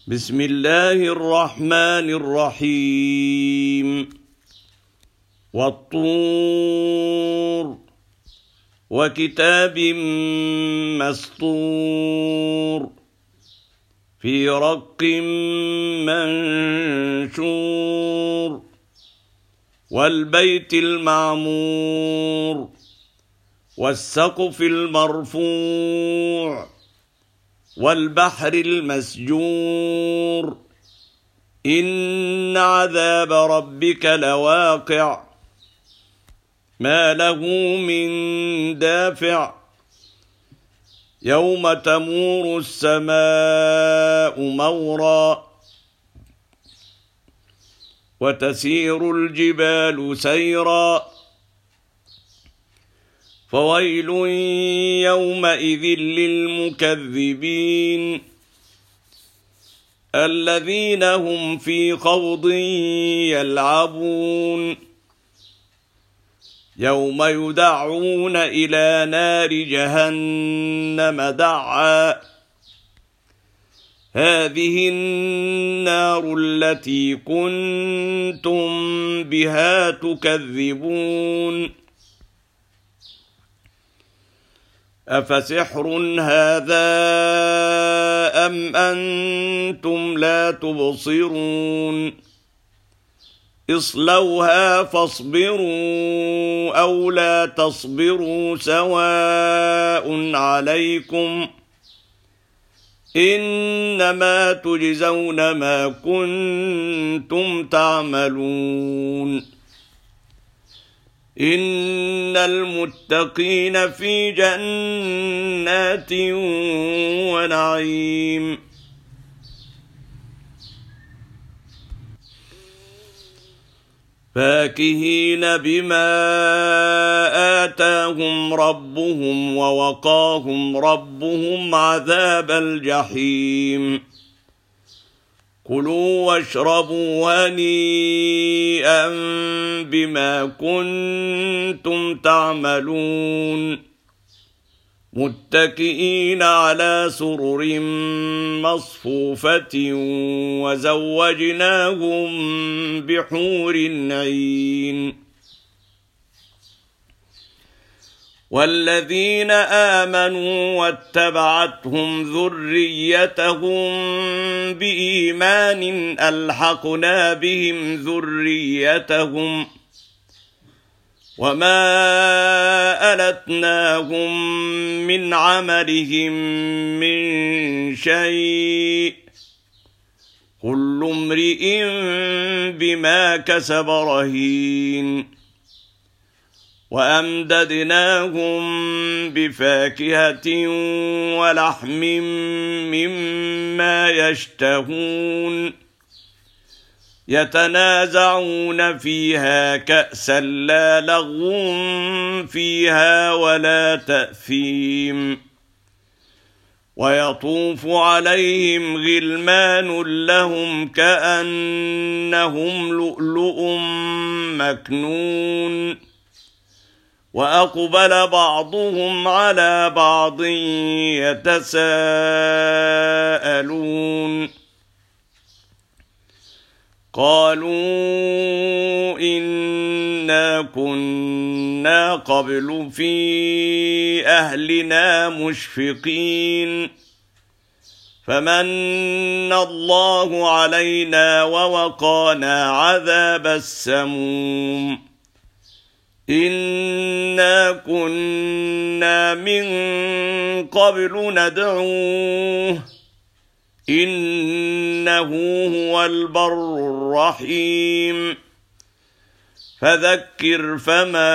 بسم الله الرحمن الرحيم والطور وكتاب مسطور في رق منشور والبيت المعمور والسقف المرفوع والبحر المسجور إن عذاب ربك لواقع ما له من دافع يوم تمور السماء مورا وتسير الجبال سيرا فويل يومئذ للمكذبين الذين هم في خوض يلعبون يوم يدعون إلى نار جهنم دعا هذه النار التي كنتم بها تكذبون أفسحر هذا أم أنتم لا تبصرون اصلوها فاصبروا أو لا تصبروا سواء عليكم إنما تجزون ما كنتم تعملون إن المتقين في جنات ونعيم فاكهين بما آتاهم ربهم ووقاهم ربهم عذاب الجحيم كلوا واشربوا هنيئا بما كنتم تعملون متكئين على سرر مصفوفة وزوجناهم بحور عين والذين آمنوا واتبعتهم ذريتهم بإيمان ألحقنا بهم ذريتهم وما ألتناهم من عملهم من شيء كل امرئ بما كسب رهين وأمددناهم بفاكهة ولحم مما يشتهون يتنازعون فيها كأسا لا لغو فيها ولا تأثيم ويطوف عليهم غلمان لهم كأنهم لؤلؤ مكنون وأقبل بعضهم على بعض يتساءلون قالوا إنا كنا قبل في أهلنا مشفقين فمن الله علينا ووقانا عذاب السموم إنا كنا من قبل ندعوه إنه هو البر الرحيم فذكر فما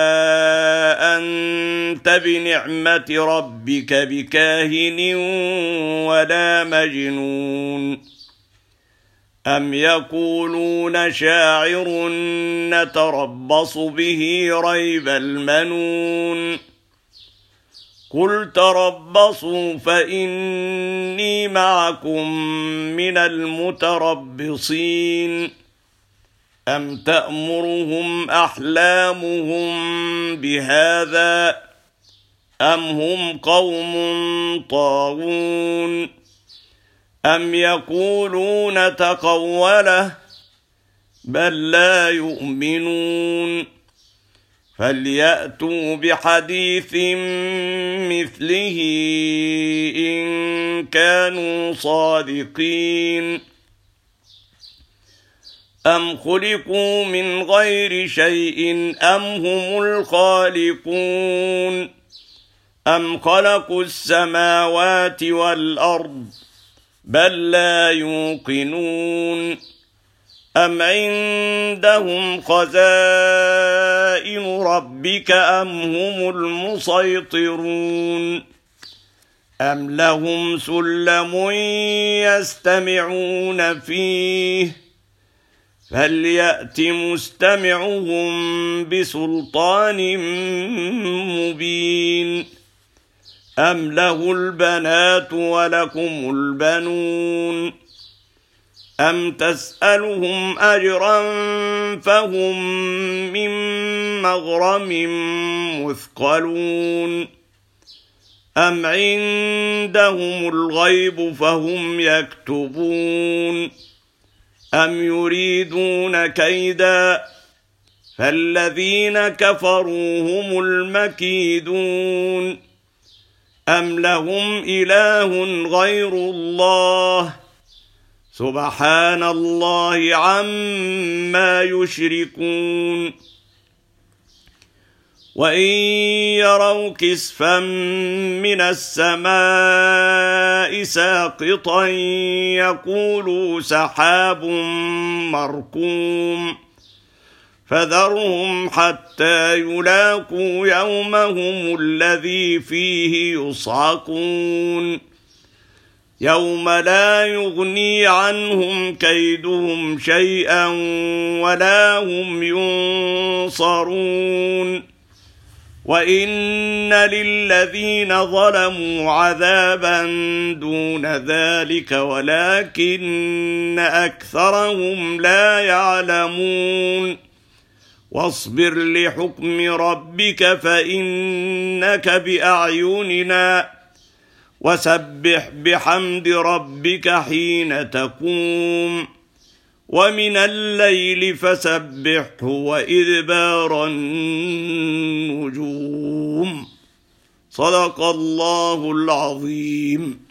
أنت بنعمة ربك بكاهن ولا مجنون أم يقولون شاعر نتربص به ريب المنون قل تربصوا فإني معكم من المتربصين أم تأمرهم أحلامهم بهذا أم هم قوم طاغون أم يقولون تقوله بل لا يؤمنون فليأتوا بحديث مثله إن كانوا صادقين أم خلقوا من غير شيء أم هم الخالقون أم خلقوا السماوات والأرض بل لا يوقنون أم عندهم خزائن ربك أم هم المسيطرون أم لهم سلم يستمعون فيه فليأت مستمعهم بسلطان مبين أم له البنات ولكم البنون أم تسألهم أجرا فهم من مغرم مثقلون أم عندهم الغيب فهم يكتبون أم يريدون كيدا فالذين كفروا هم المكيدون أم لهم إله غير الله سبحان الله عما يشركون وإن يروا كسفا من السماء ساقطا يقولوا سحاب مركوم فذرهم حتى يلاقوا يومهم الذي فيه يصعقون يوم لا يغني عنهم كيدهم شيئا ولا هم ينصرون وإن للذين ظلموا عذابا دون ذلك ولكن أكثرهم لا يعلمون واصبر لحكم ربك فإنك بأعيننا وسبح بحمد ربك حين تقوم ومن الليل فسبحه وإدبار النجوم صدق الله العظيم.